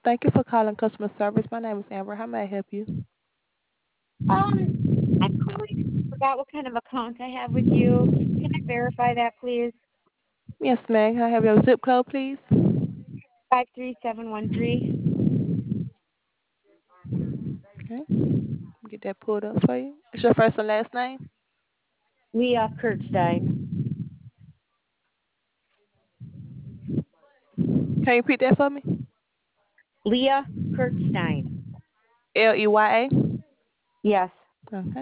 Thank you for calling customer service. My name is Amber. How may I help you? Um, I'm calling. Forgot what kind of account I have with you. Can I verify that, please? Yes, ma'am. Can I have your zip code, please? 53713. Okay. Get that pulled up for you. It's your first and last name? Leah Kurtstein. Can you repeat that for me? Leah Kurtstein. Leya? Yes. Okay.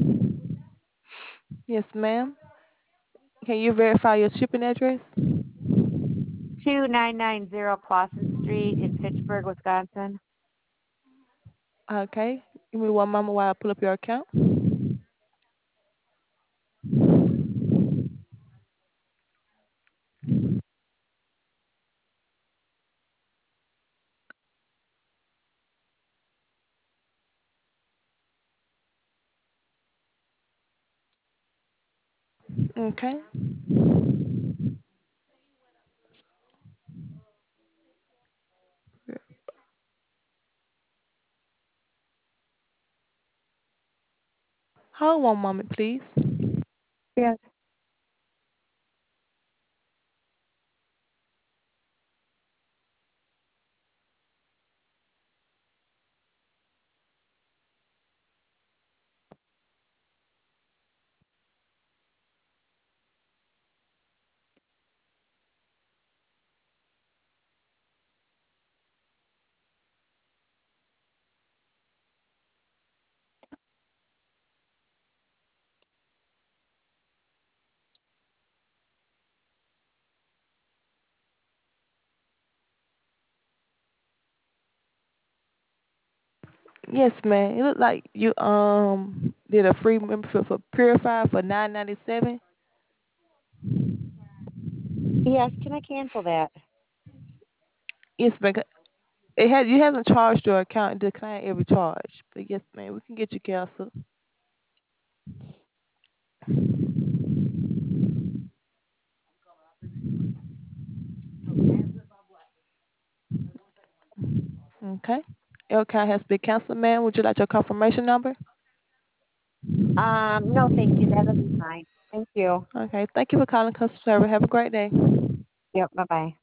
Yes, ma'am. Can you verify your shipping address? 2990 Clausen Street in Fitchburg, Wisconsin. Okay. Give me one moment while I pull up your account. Okay. Hold one moment, please. Yes. Yes, ma'am. It looked like you did a free membership for Purify for $9.97. Yes. Can I cancel that? Yes, ma'am. You haven't charged your account and declined every charge. But yes, ma'am, we can get you canceled. Okay. Your account has been canceled, ma'am. Would you like your confirmation number? No, thank you. That'll be fine. Thank you. Okay. Thank you for calling customer service. Have a great day. Yep. Bye bye.